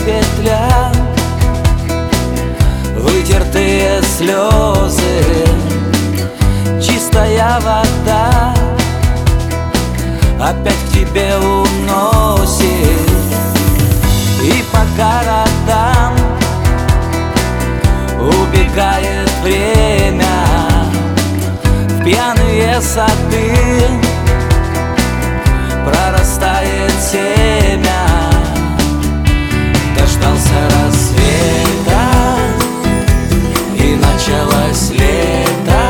петля, вытертые слезы, чистая вода опять к тебе уносит. И по городам убегает время в пьяные сады, прорастает семя. Дождался рассвета, и началось лето.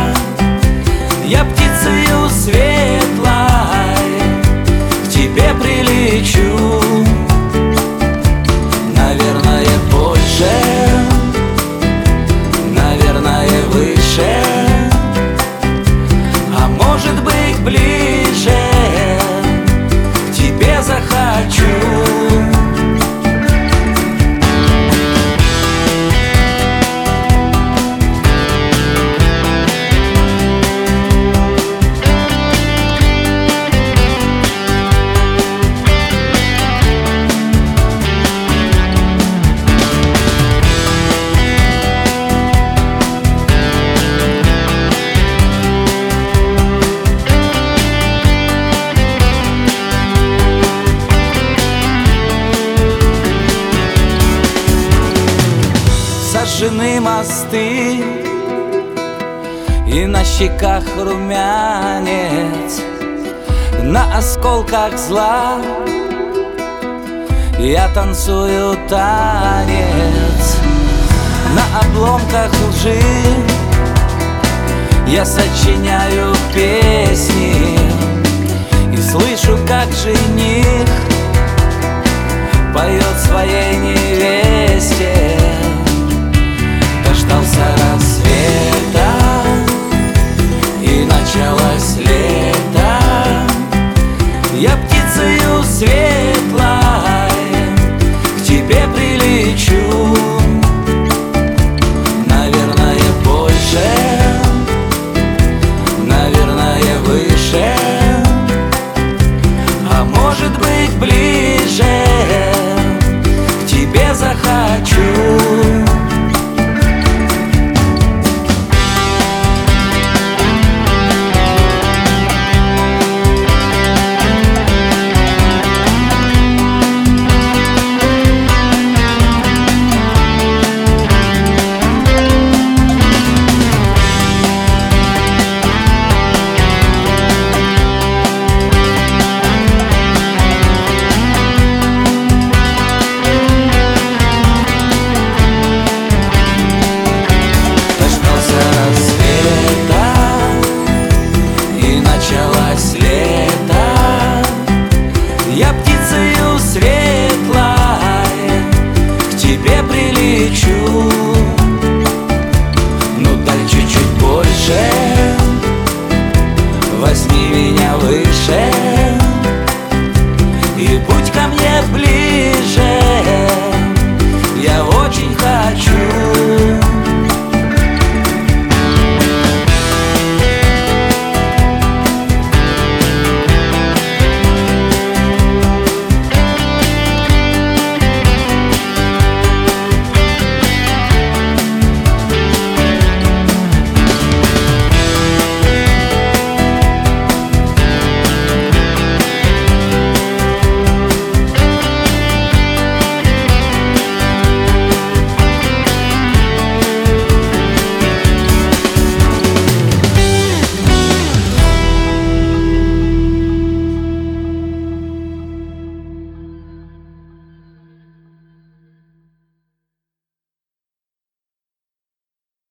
Я птицею светлой к тебе прилечу, наверное, больше, наверное, выше, а может быть ближе к тебе захочу. Сожжены мосты, и на щеках румянец, на осколках зла я танцую танец, на обломках лжи я сочиняю песни и слышу, как жених поет своей невесте.